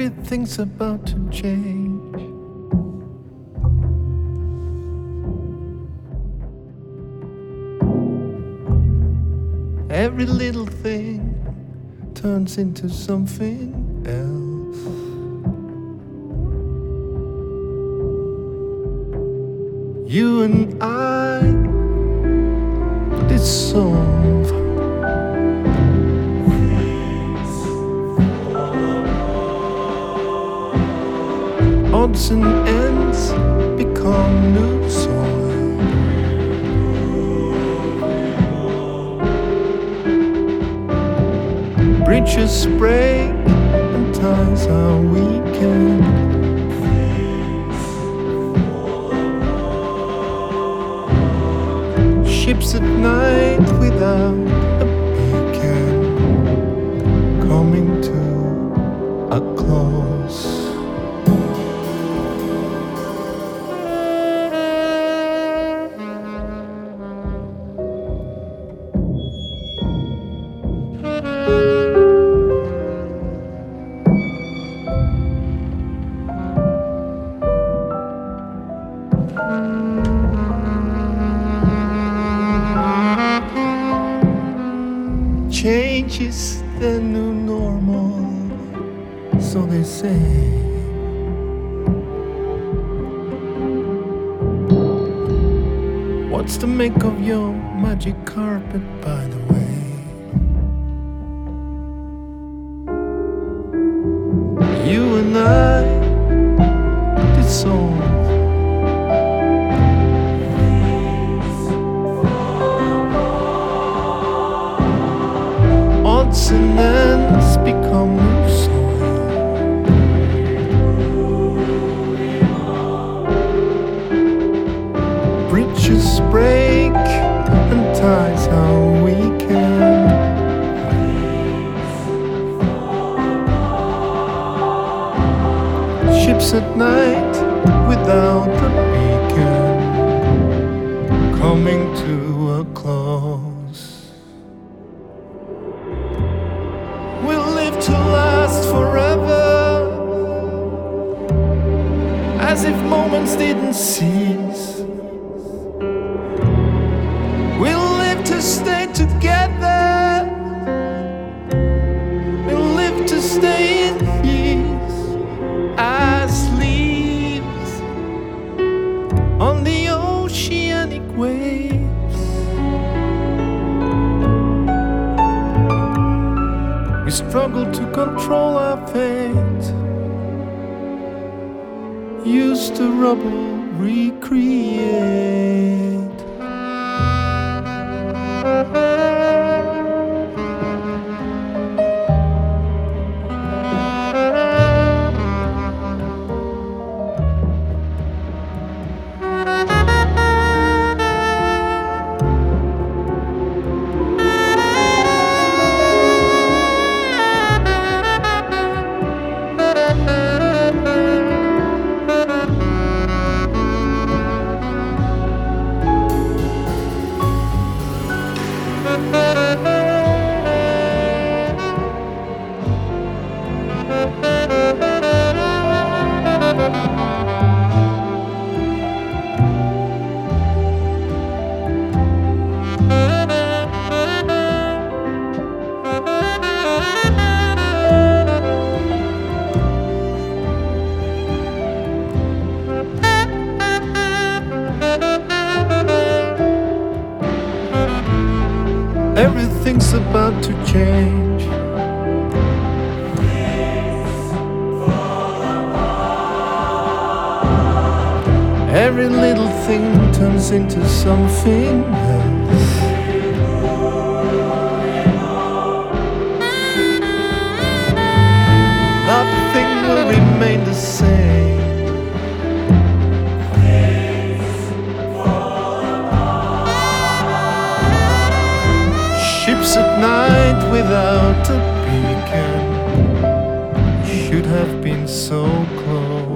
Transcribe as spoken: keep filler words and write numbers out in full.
Everything's about to change. Every little thing turns into something else. You and I dissolve. Odds and ends become new soil. Bridges break and ties are weakened. Ships at night without a beacon, coming to a close. Change is the new normal, so they say. What's the make of your magic carpet, by the way? You and I dissolve. Odds and ends become new soil. Bridges break and ties are weakened. Ships at night without a beacon, coming to a close. We'll live to last forever, as if moments didn't cease. We'll live to stay together, we'll live to stay in peace, as leaves on the oceanic waves. We struggle to control our fate, use the rubble, recreate. Everything's about to change. Every little thing turns into something else. Nothing will remain the same. Ships at night without a beacon should have been so close.